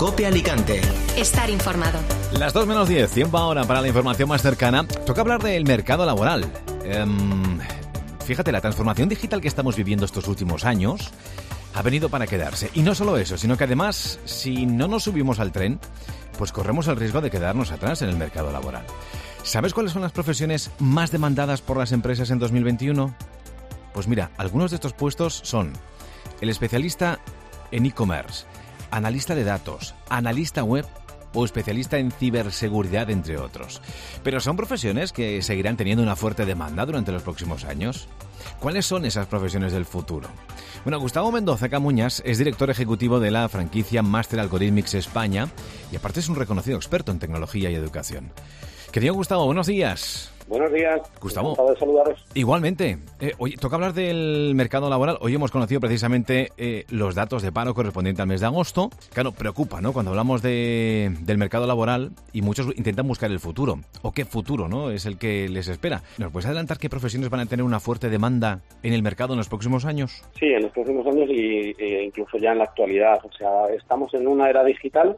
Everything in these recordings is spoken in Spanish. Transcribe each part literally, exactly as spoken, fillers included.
COPE Alicante. Estar informado. Las dos menos diez, tiempo ahora para la información más cercana. Toca hablar del mercado laboral. Um, fíjate, la transformación digital que estamos viviendo estos últimos años ha venido para quedarse. Y no solo eso, sino que además, si no nos subimos al tren, pues corremos el riesgo de quedarnos atrás en el mercado laboral. ¿Sabes cuáles son las profesiones más demandadas por las empresas en dos mil veintiuno? Pues mira, algunos de estos puestos son el especialista en e-commerce, analista de datos, analista web o especialista en ciberseguridad, entre otros. Pero son profesiones que seguirán teniendo una fuerte demanda durante los próximos años. ¿Cuáles son esas profesiones del futuro? Bueno, Gustavo Mendoza Camuñas es director ejecutivo de la franquicia Master Algorithmics España y aparte es un reconocido experto en tecnología y educación. Querido Gustavo, buenos días. Buenos días. Gustavo. Encantado de saludaros. Igualmente. Eh, oye, toca hablar del mercado laboral. Hoy hemos conocido precisamente eh, los datos de paro correspondientes al mes de agosto. Claro, preocupa, ¿no? Cuando hablamos de, del mercado laboral y muchos intentan buscar el futuro. ¿O qué futuro, no? Es el que les espera. ¿Nos puedes adelantar qué profesiones van a tener una fuerte demanda en el mercado en los próximos años? Sí, en los próximos años y e incluso ya en la actualidad. O sea, estamos en una era digital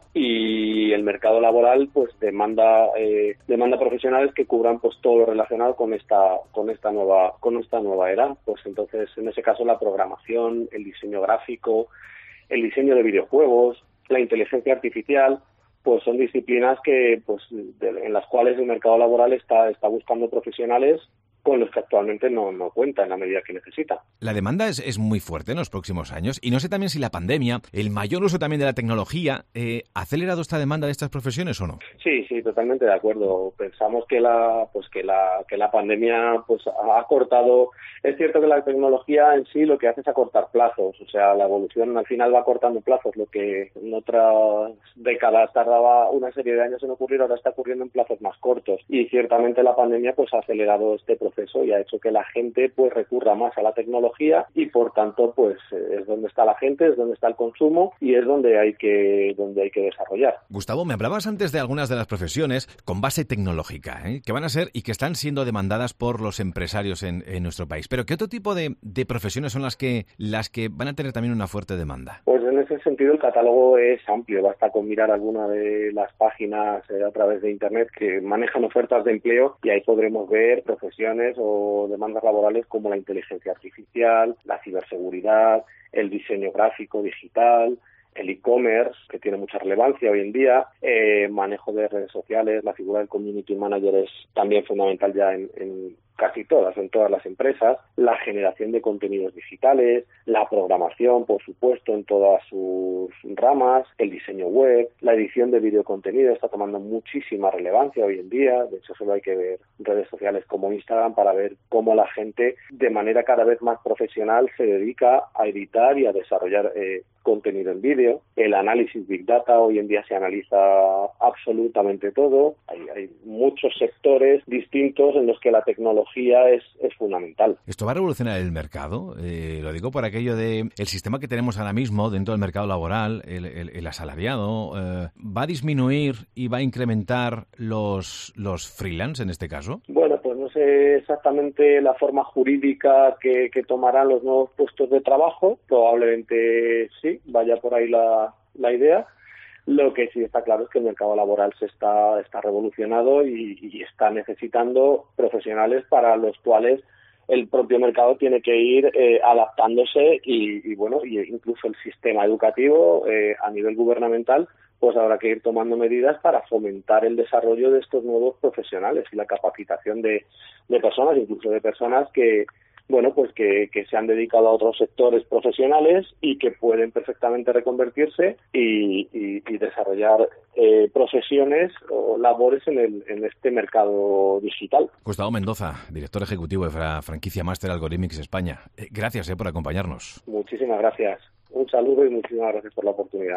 y el mercado laboral pues demanda eh, demanda profesionales que cubran pues todo lo relacionado con esta con esta nueva con esta nueva era. Pues entonces, en ese caso, la programación, el diseño gráfico, el diseño de videojuegos, la inteligencia artificial, pues son disciplinas que pues de, en las cuales el mercado laboral está está buscando profesionales con los que actualmente no, no cuenta en la medida que necesita. La demanda es, es muy fuerte en los próximos años y no sé también si la pandemia, el mayor uso también de la tecnología, eh, ¿ha acelerado esta demanda de estas profesiones o no? Sí, sí, totalmente de acuerdo. Pensamos que la pues que la que la pandemia pues ha cortado. Es cierto que la tecnología en sí lo que hace es acortar plazos, o sea, la evolución al final va acortando plazos, lo que en otras décadas tardaba una serie de años en ocurrir, ahora está ocurriendo en plazos más cortos y ciertamente la pandemia pues ha acelerado este proceso y ha hecho que la gente pues recurra más a la tecnología y por tanto pues es donde está la gente, es donde está el consumo y es donde hay que donde hay que desarrollar. Gustavo, me hablabas antes de algunas de las profesiones con base tecnológica, ¿eh? que van a ser y que están siendo demandadas por los empresarios en, en nuestro país. Pero ¿qué otro tipo de, de profesiones son las que las que van a tener también una fuerte demanda? Pues en ese sentido el catálogo es amplio, basta con mirar alguna de las páginas eh, a través de internet que manejan ofertas de empleo y ahí podremos ver profesiones o demandas laborales como la inteligencia artificial, la ciberseguridad, el diseño gráfico digital, el e-commerce, que tiene mucha relevancia hoy en día, eh, manejo de redes sociales, la figura del community manager es también fundamental ya en, en casi todas, en todas las empresas, la generación de contenidos digitales, la programación, por supuesto, en todas sus ramas, el diseño web, la edición de videocontenido está tomando muchísima relevancia hoy en día. De hecho, solo hay que ver redes sociales como Instagram para ver cómo la gente, de manera cada vez más profesional, se dedica a editar y a desarrollar eh, contenido en vídeo. El análisis Big Data, hoy en día se analiza absolutamente todo. Hay, hay muchos sectores distintos en los que la tecnología es, es fundamental. ¿Esto va a revolucionar el mercado? Eh, lo digo por aquello de el sistema que tenemos ahora mismo dentro del mercado laboral, el, el, el asalariado, eh, ¿va a disminuir y va a incrementar los, los freelance en este caso? Bueno, pues no sé exactamente la forma jurídica que, que tomarán los nuevos puestos de trabajo. Probablemente sí, vaya por ahí la, la idea. Lo que sí está claro es que el mercado laboral se está, está revolucionado y, y está necesitando profesionales para los cuales el propio mercado tiene que ir eh, adaptándose y, y bueno, y incluso el sistema educativo eh, a nivel gubernamental pues habrá que ir tomando medidas para fomentar el desarrollo de estos nuevos profesionales y la capacitación de, de personas, incluso de personas que bueno, pues que, que se han dedicado a otros sectores profesionales y que pueden perfectamente reconvertirse y, y, y desarrollar eh, profesiones o labores en, el, en este mercado digital. Gustavo Mendoza, director ejecutivo de la franquicia Master Algorithmics España. Eh, gracias eh, por acompañarnos. Muchísimas gracias. Un saludo y muchísimas gracias por la oportunidad.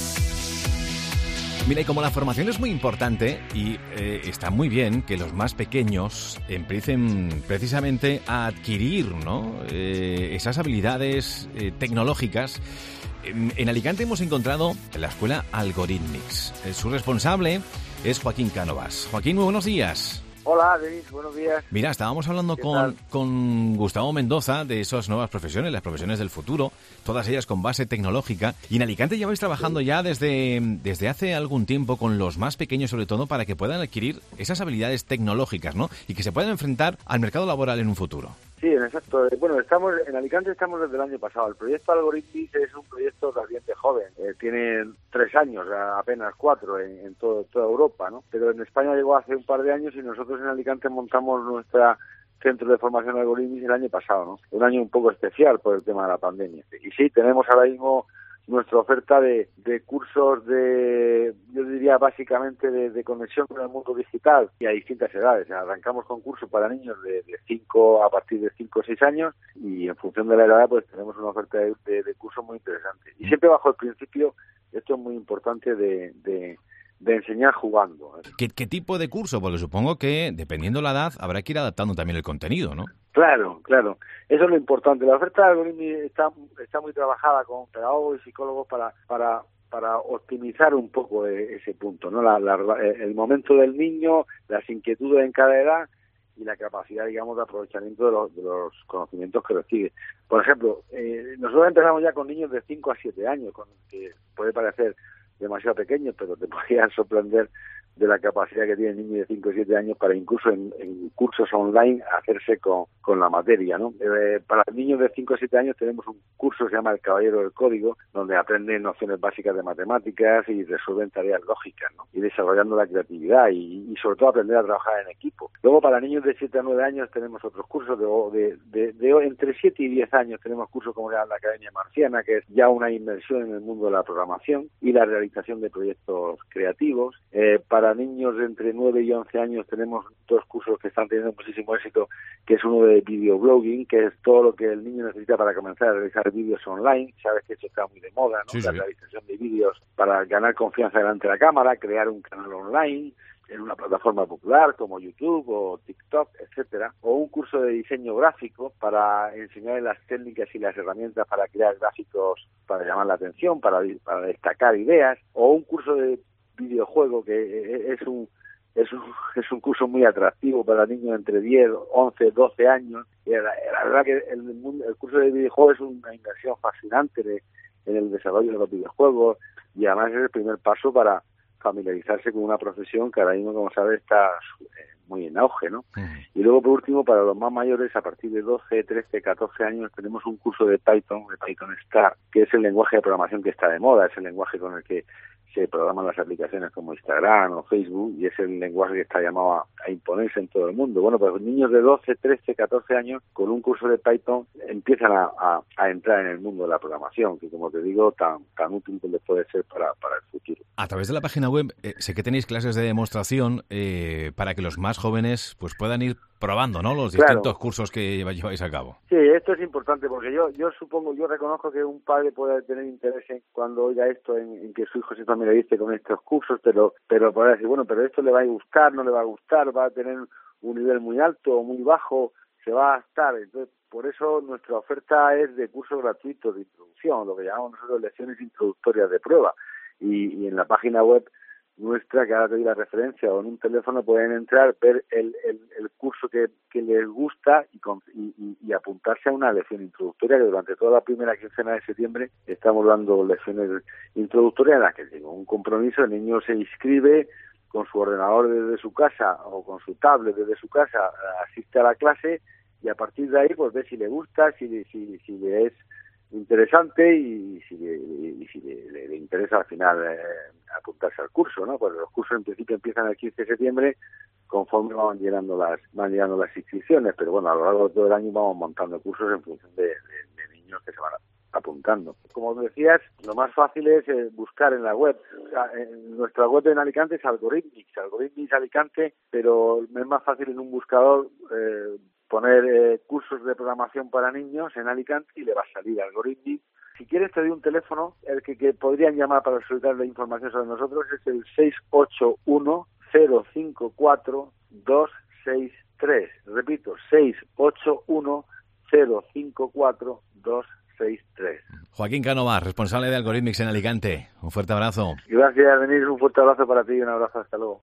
Mira, y como la formación es muy importante y eh, está muy bien que los más pequeños empiecen precisamente a adquirir, ¿no? eh, esas habilidades eh, tecnológicas. En, en Alicante hemos encontrado la escuela Algorithmics. Eh, su responsable es Joaquín Cánovas. Joaquín, muy buenos días. Hola, Denis, buenos días. Mira, estábamos hablando con, con Gustavo Mendoza de esas nuevas profesiones, las profesiones del futuro, todas ellas con base tecnológica. Y en Alicante lleváis trabajando ya desde, desde hace algún tiempo con los más pequeños, sobre todo, para que puedan adquirir esas habilidades tecnológicas, ¿no? Y que se puedan enfrentar al mercado laboral en un futuro. Sí, exacto. Bueno, estamos en Alicante estamos desde el año pasado. El proyecto Algoritmis es un proyecto relativamente joven. Eh, tiene tres años, apenas cuatro en, en todo, toda Europa, ¿no? Pero en España llegó hace un par de años y nosotros en Alicante montamos nuestra centro de formación Algoritmis el año pasado, ¿no? Un año un poco especial por el tema de la pandemia. Y sí, tenemos ahora mismo nuestra oferta de, de cursos de, yo diría básicamente de, de conexión con el mundo digital y a distintas edades. Arrancamos con cursos para niños de, de cinco a partir de cinco o seis años y en función de la edad pues tenemos una oferta de, de, de cursos muy interesante. Y siempre bajo el principio, esto es muy importante, de, de, de enseñar jugando. ¿Qué, ¿Qué tipo de curso? Porque supongo que dependiendo la edad habrá que ir adaptando también el contenido, ¿no? Claro, claro. Eso es lo importante. La oferta de Algoritmis está, está muy trabajada con pedagogos y psicólogos para, para, para optimizar un poco ese punto, ¿no? La, la, el momento del niño, las inquietudes en cada edad y la capacidad, digamos, de aprovechamiento de los, de los conocimientos que recibe. Por ejemplo, eh, nosotros empezamos ya con niños de cinco a siete años, con, que puede parecer demasiado pequeños, pero te podrían sorprender de la capacidad que tiene el niño de cinco o siete años para incluso en, en cursos online hacerse con, con la materia, ¿no? Eh, para niños de cinco o siete años tenemos un curso que se llama El Caballero del Código, donde aprenden nociones básicas de matemáticas y resuelven tareas lógicas, ¿no? Y desarrollando la creatividad y, y sobre todo aprender a trabajar en equipo. Luego para niños de siete a nueve años tenemos otros cursos, de, de, de, de entre siete y diez años tenemos cursos como la Academia Marciana, que es ya una inmersión en el mundo de la programación y la realización de proyectos creativos. Eh, para Para niños de entre nueve y once años tenemos dos cursos que están teniendo muchísimo éxito, que es uno de videoblogging, que es todo lo que el niño necesita para comenzar a realizar vídeos online. Sabes que eso está muy de moda, ¿no? Sí, sí. La realización de vídeos para ganar confianza delante de la cámara, crear un canal online en una plataforma popular como YouTube o TikTok, etcétera, o un curso de diseño gráfico para enseñar las técnicas y las herramientas para crear gráficos para llamar la atención, para, para destacar ideas, o un curso de videojuego que es un es un es un curso muy atractivo para niños entre diez, once, doce años. Y la, la verdad que el, el curso de videojuego es una inversión fascinante de, en el desarrollo de los videojuegos y además es el primer paso para familiarizarse con una profesión que ahora mismo, como sabes, está muy en auge, ¿no? Uh-huh. Y luego, por último, para los más mayores, a partir de doce, trece, catorce años, tenemos un curso de Python, de Python Star, que es el lenguaje de programación que está de moda, es el lenguaje con el que se programan las aplicaciones como Instagram o Facebook y es el lenguaje que está llamado a, a imponerse en todo el mundo. Bueno, pues niños de doce, trece, catorce años con un curso de Python empiezan a, a, a entrar en el mundo de la programación, que como te digo, tan, tan útil que les puede ser para, para el futuro. A través de la página web, eh, sé que tenéis clases de demostración eh, para que los más jóvenes pues puedan ir probando, ¿no? Los distintos claro. cursos que lleváis a cabo. Sí, esto es importante porque yo yo supongo, yo reconozco que un padre puede tener interés en cuando oiga esto en, en que su hijo se familiarice con estos cursos, pero pero podrá decir, bueno, pero esto le va a gustar, no le va a gustar, va a tener un nivel muy alto o muy bajo, se va a adaptar. Entonces, por eso nuestra oferta es de cursos gratuitos de introducción, lo que llamamos nosotros lecciones introductorias de prueba. Y, y en la página web nuestra, que ahora te doy la referencia, o en un teléfono pueden entrar, ver el, el, el curso que, que les gusta y, con, y, y apuntarse a una lección introductoria, que durante toda la primera quincena de septiembre estamos dando lecciones introductorias en las que tengo un compromiso, el niño se inscribe con su ordenador desde su casa o con su tablet desde su casa, asiste a la clase y a partir de ahí pues ve si le gusta, si, si, si le es interesante y si le, y si le, le, le interesa al final eh, apuntarse al curso, ¿no? Pues los cursos en principio empiezan el quince de septiembre conforme van llenando las van llenando las inscripciones, pero bueno, a lo largo de todo el año vamos montando cursos en función de, de, de niños que se van apuntando. Como decías, lo más fácil es eh, buscar en la web. O sea, en nuestra web en Alicante es Algoritmis, Algoritmis Alicante, pero es más fácil en un buscador eh, poner eh, cursos de programación para niños en Alicante y le va a salir Algoritmis. Si quieres te doy un teléfono, el que, que podrían llamar para solicitar la información sobre nosotros es el seis ocho uno, cero cinco cuatro, dos seis tres. Repito, seis ocho uno, cero cinco cuatro, dos seis tres. Joaquín Cánovas, responsable de Algoritmics en Alicante. Un fuerte abrazo. Gracias, Denis. Un fuerte abrazo para ti y un abrazo hasta luego.